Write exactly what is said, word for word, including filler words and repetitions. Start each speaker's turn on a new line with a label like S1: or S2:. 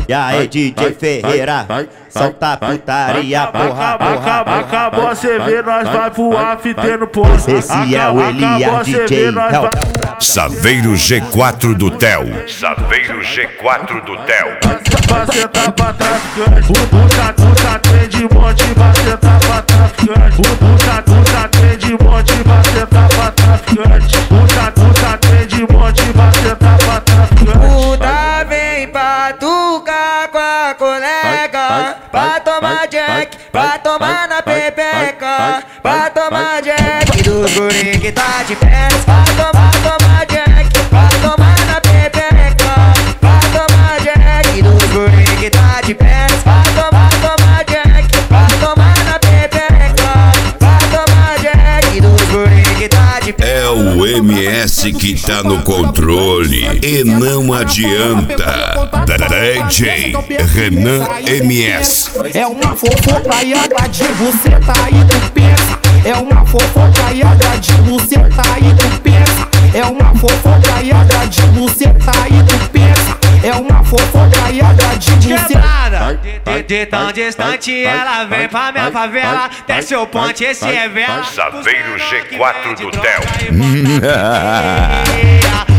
S1: E aí, D J Ferreira, solta a putaria, porra, porra, porra.
S2: Acabou a C V, nós vai voar fitendo porra.
S1: Esse é o Elias D J.
S3: Saveiro G quatro do Tel. Saveiro G quatro do Tel.
S2: Vai sentar pra traficante. Puta, puta, tem de monte. Vai sentar pra traficante. Puta, puta, tem de monte. Vai sentar pra traficante. Puta, puta, tem de monte. Vai sentar pra traficante.
S4: Puta, vem pra tucar com a colega. Pra tomar jack, pra tomar na pepeca. Pra tomar jack dos guri que tá de pernas. Pra tomar, tomar jack, pra tomar na pepeca. Pra tomar jack dos guri que tá de pernas. Pra tomar, tomar jack, pra tomar na pepeca. Pra tomar jack dos guri que tá de pernas.
S3: É o M S que tá no controle e não adianta. D J Renan M S.
S5: É uma fofocaiada de buceta e tu pensa. É uma fofocaiada de buceta e tu pensa. É uma fofocaiada de buceta e tu pensa. É uma fofocaiada de buceta.
S4: De, de tão distante ela vem pra minha favela. Desce o ponte, esse é vela.
S3: Saveiro G quatro do Tel.